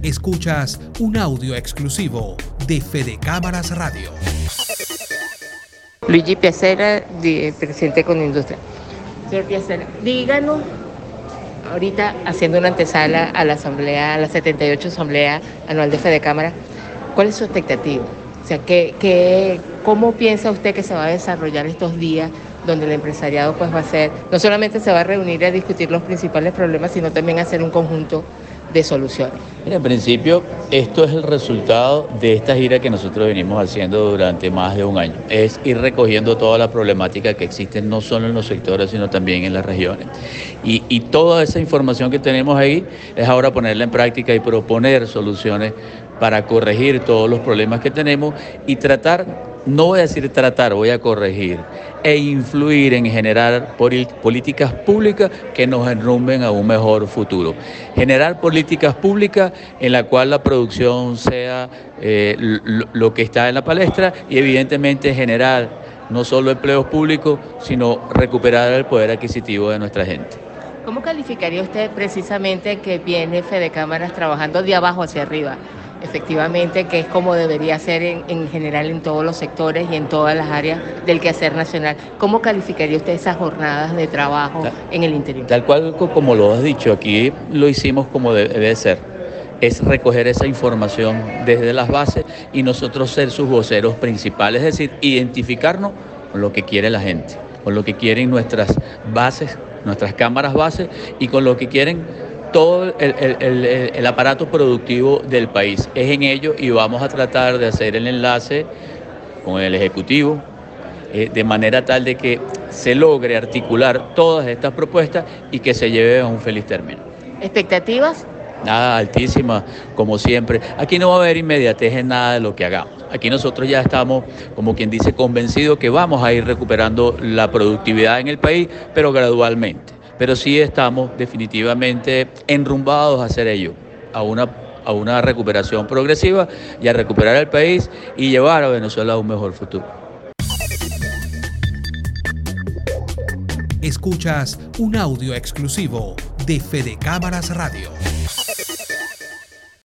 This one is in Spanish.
Escuchas un audio exclusivo de Fede Cámaras Radio. Luigi Piacera, presidente de Conindustria. Señor Piacera, díganos, ahorita haciendo una antesala a la asamblea, a la 78 asamblea anual de Fede Cámara, ¿cuál es su expectativa? O sea, ¿cómo piensa usted que se va a desarrollar estos días donde el empresariado pues va a ser, no solamente se va a reunir a discutir los principales problemas, sino también a hacer un conjunto de soluciones? Mira, en principio, esto es el resultado de esta gira que nosotros venimos haciendo durante más de un año. Es ir recogiendo toda la problemática que existe no solo en los sectores, sino también en las regiones. Y toda esa información que tenemos ahí es ahora ponerla en práctica y proponer soluciones para corregir todos los problemas que tenemos y tratar, no voy a decir tratar, voy a corregir e influir en generar políticas públicas que nos enrumben a un mejor futuro. Generar políticas públicas en la cual la producción sea lo que está en la palestra y evidentemente generar no solo empleos públicos, sino recuperar el poder adquisitivo de nuestra gente. ¿Cómo calificaría usted precisamente que viene Fede Cámaras trabajando de abajo hacia arriba? Efectivamente, que es como debería ser en general en todos los sectores y en todas las áreas del quehacer nacional. ¿Cómo calificaría usted esas jornadas de trabajo en el interior? Tal cual como lo has dicho, aquí lo hicimos como debe ser. Es recoger esa información desde las bases y nosotros ser sus voceros principales, es decir, identificarnos con lo que quiere la gente, con lo que quieren nuestras bases, nuestras cámaras bases y con lo que quieren todo el aparato productivo del país. Es en ello y vamos a tratar de hacer el enlace con el Ejecutivo de manera tal de que se logre articular todas estas propuestas y que se lleve a un feliz término. ¿Expectativas? Nada, altísima, como siempre. Aquí no va a haber inmediatez en nada de lo que hagamos. Aquí nosotros ya estamos, como quien dice, convencidos que vamos a ir recuperando la productividad en el país, pero gradualmente. Pero sí estamos definitivamente enrumbados a hacer ello, a una recuperación progresiva y a recuperar el país y llevar a Venezuela a un mejor futuro. Escuchas un audio exclusivo de Fede Cámaras Radio.